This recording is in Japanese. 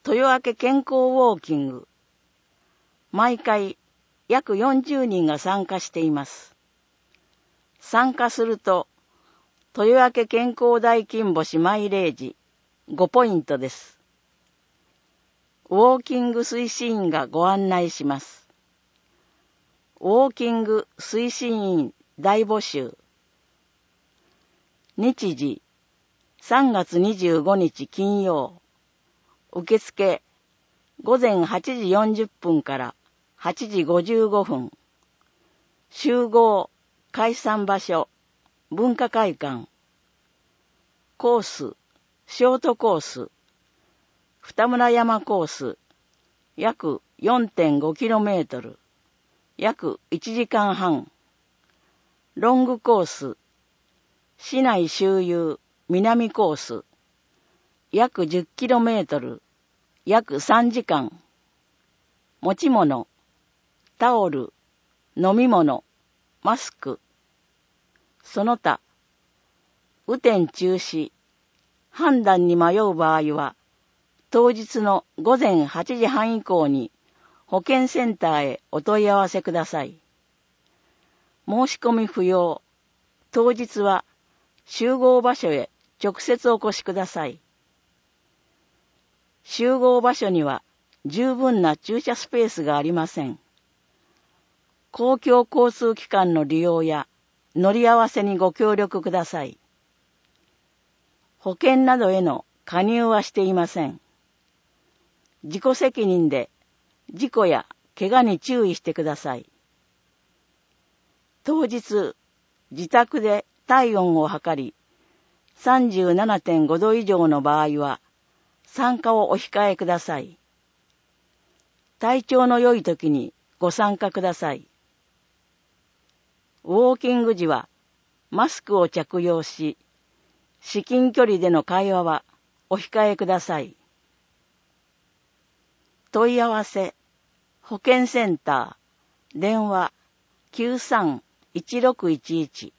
豊明健康ウォーキング。毎回約40人が参加しています。参加すると、豊明健康大金星マイレージ5ポイントです。ウォーキング推進員がご案内します。ウォーキング推進員大募集。日時3月25日金曜。受付午前8時40分から8時55分。集合解散場所文化会館。コースショートコース二村山コース約 4.5km 約1時間半。ロングコース市内周遊南コース約 10km 約3時間。持ち物タオル飲み物マスク。その他雨天中止判断に迷う場合は当日の午前8時半以降に保健センターへお問い合わせください。申し込み不要。当日は集合場所へ直接お越しください。集合場所には十分な駐車スペースがありません。公共交通機関の利用や乗り合わせにご協力ください。保険などへの加入はしていません。自己責任で事故や怪我に注意してください。当日、自宅で体温を測り、37.5 度以上の場合は、参加をお控えください。体調の良い時にご参加ください。ウォーキング時は、マスクを着用し、至近距離での会話はお控えください。問い合わせ、保健センター、電話 93-1611